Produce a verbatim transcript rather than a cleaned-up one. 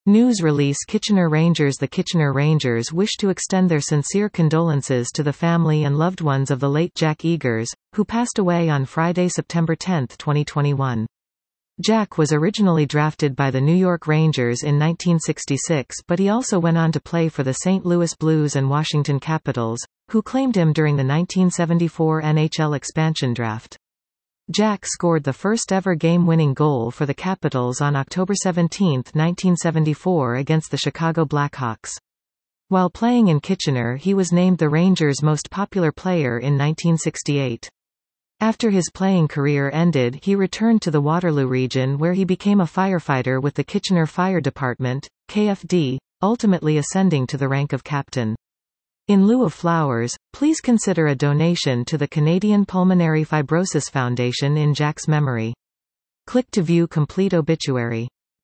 News release Kitchener Rangers. The Kitchener Rangers wish to extend their sincere condolences to the family and loved ones of the late Jack Egers, who passed away on Friday, September tenth, twenty twenty-one. Jack was originally drafted by the New York Rangers in nineteen sixty-six, but he also went on to play for the Saint Louis Blues and Washington Capitals, who claimed him during the nineteen seventy-four N H L expansion draft. Jack scored the first-ever game-winning goal for the Capitals on October seventeenth, nineteen seventy-four against the Chicago Blackhawks. While playing in Kitchener, he was named the Rangers' most popular player in nineteen sixty-eight. After his playing career ended, he returned to the Waterloo region where he became a firefighter with the Kitchener Fire Department, K F D, ultimately ascending to the rank of captain. In lieu of flowers, please consider a donation to the Canadian Pulmonary Fibrosis Foundation in Jack's memory. Click to view complete obituary.